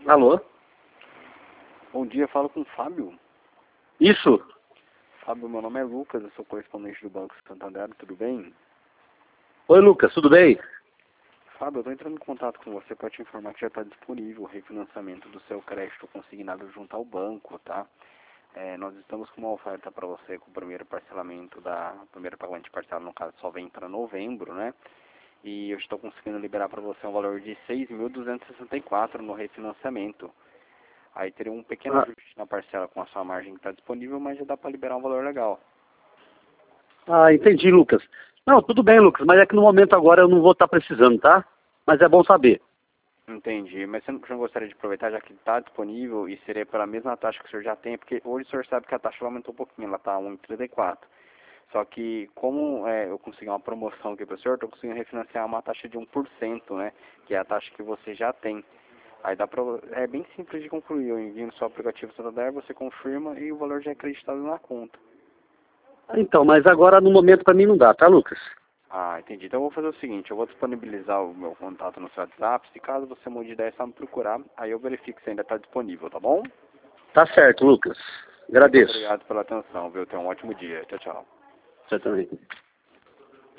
Alô? Bom dia, falo com o Fábio. Isso? Fábio, meu nome é Lucas, eu sou correspondente do Banco Santander, tudo bem? Oi, Lucas, tudo bem? Fábio, eu estou entrando em contato com você para te informar que já está disponível o refinanciamento do seu crédito consignado junto ao banco, tá? Nós estamos com uma oferta para você com o primeiro parcelamento primeiro pagamento de parcela, no caso, só vem para novembro, né? E eu estou conseguindo liberar para você um valor de 6.264 no refinanciamento. Aí teria um pequeno Ah, ajuste na parcela com a sua margem que está disponível, mas já dá para liberar um valor legal. entendi, Lucas. Não, tudo bem, Lucas, mas é que no momento agora eu não vou estar precisando, tá? Mas é bom saber. Entendi, mas você não gostaria de aproveitar já que está disponível e seria pela mesma taxa que o senhor já tem, porque hoje o senhor sabe que a taxa aumentou um pouquinho, ela está 1,34. Só que como eu consegui uma promoção aqui para o senhor, estou conseguindo refinanciar uma taxa de 1%, né? Que é a taxa que você já tem. Aí é bem simples de concluir, eu envio no seu aplicativo Santander, você confirma e o valor já é acreditado na conta. Então, mas agora no momento para mim não dá, tá, Lucas? Ah, entendi. Então eu vou fazer o seguinte, eu vou disponibilizar o meu contato no seu WhatsApp, se caso você mude de ideia, é só me procurar, aí eu verifico se ainda está disponível, tá bom? Tá certo, Lucas. Muito Agradeço. obrigado pela atenção, viu? Tenha um ótimo dia. Tchau, tchau. Você também.